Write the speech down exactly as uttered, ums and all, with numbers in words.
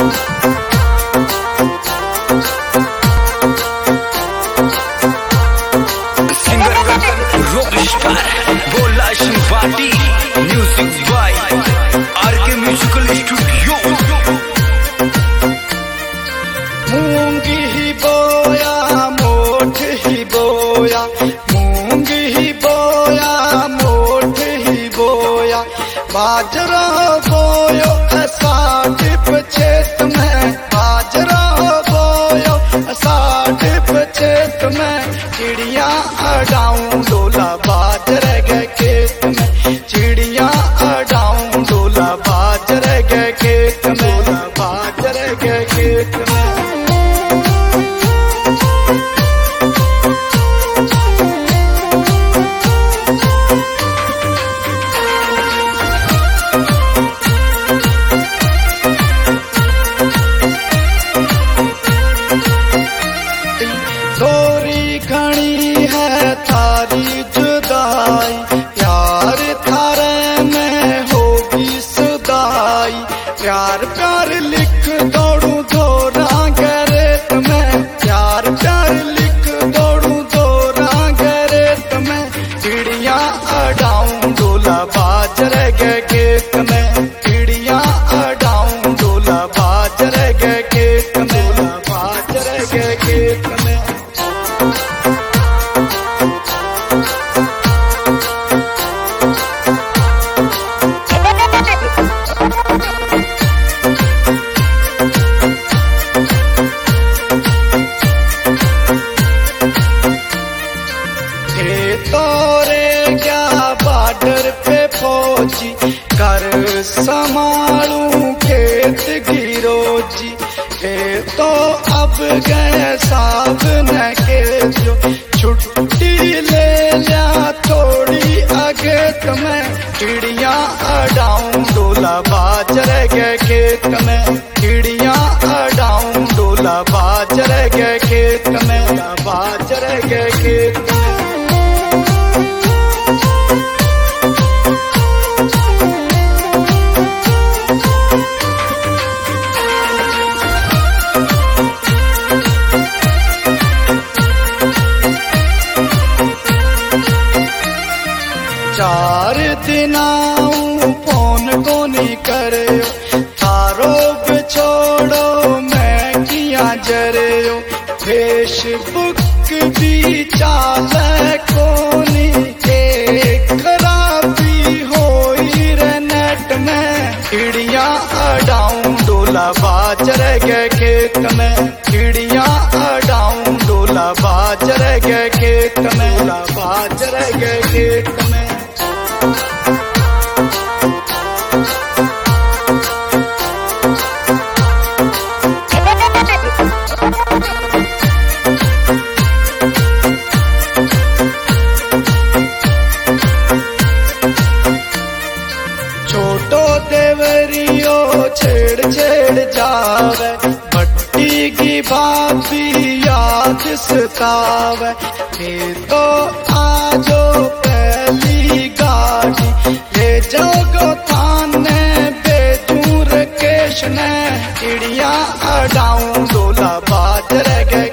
बोला शिवाटी music by RK musical studio. मूंगी ही बोया मोठ ही बोया, मूंगी ही बोया मोठ ही बोया, बाजरा बोयो साठ पचेत में, बाजरा बोयो साठ पचेत में, चिड़िया अड़ाऊं डोला बाजरे गए खेत में, चिड़िया अड़ाऊं डोला बाजरे गए खेत में, बाजरे गए खेत में। थोड़ी घनी है थारी जुदाई, प्यार थारे में होगी सुदाई, प्यार प्यार लिख दौड़ू दौरा गरेत में, प्यार प्यार लिख दौड़ू दौरा गरेत में, चिड़िया अड़ाऊं डोला बाजरे गए खेत में, चिड़िया अड़ाऊं डोला बाजरे गए खेत में, बाजरे गए खेत में। तोरे क्या बॉर्डर पे फौजी, कर संभालूं खेत गिरोजी, हे तो अब गए साहब न के जो, छुट्टी ले लिया थोड़ी आगे तुम्हें, चिड़िया अड़ाऊं डोला बाजरे गए खेत में, चिड़िया अड़ाऊं डोला बाजरे गए खेत में, बाजरे गए खेत में। चार दिनाऊं फोन को नहीं करे, थारो बिछोड़ो मैं किया जरे, फेसबुक भी चाले कोनी, एक खराबी होई रे नेट में, चिड़िया अड़ाऊं डोला बाजरे गए खेत में, चिड़िया अड़ाऊं डोला बाजरे गए खेत में, बाजरे गए खेत में। छोटो देवरियो छेड़ छेड़ जावे, भट्टी की भाभी याद सतावे, ये तो आजो पहली गाड़ी, ले जाओ थाने बेदूर केश ने, चिड़िया अड़ाऊं डोला बाजरे गए